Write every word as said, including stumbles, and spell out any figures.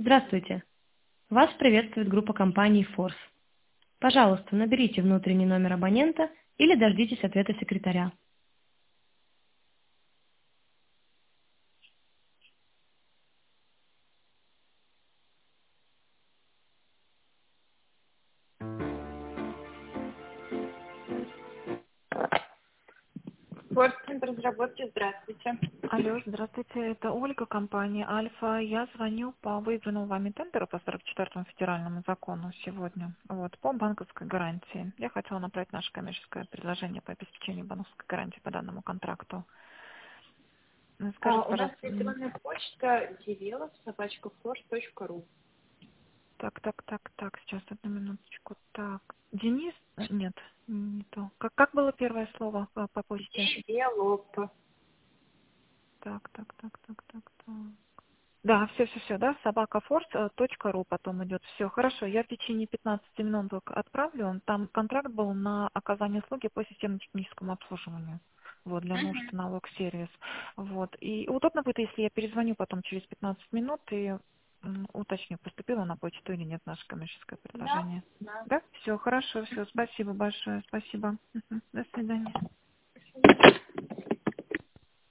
Здравствуйте. Вас приветствует группа компаний Force. Пожалуйста, наберите внутренний номер абонента или дождитесь ответа секретаря. Форс-центр разработки, здравствуйте. Алло, здравствуйте, это Ольга, компания Альфа. Я звоню по выигранному вами тендеру по сорок четвёртому федеральному закону сегодня, вот, по банковской гарантии. Я хотела направить наше коммерческое предложение по обеспечению банковской гарантии по данному контракту. Ну, А, Скажите, у нас пожалуйста, м, электронная почта девелов собачка форс точка ру. так, так, так, так, сейчас, одну минуточку. Так, Денис? Э, Нет, не то. Как, как было первое слово по, по почте? Девелоп. Так, так, так, так, так, так. Да, все, все, все, да, собакафорс точка ру потом идет. Все, хорошо, я в течение пятнадцати минут только отправлю. Там контракт был на оказание услуги по системно-техническому обслуживанию. Вот, для нужд Угу. налог сервис. Вот. И удобно будет, если я перезвоню потом через пятнадцать минут и м, уточню, поступило на почту или нет наше коммерческое Да, предложение. да. Да? Все, хорошо, все, спасибо большое, спасибо. Мгм. До свидания.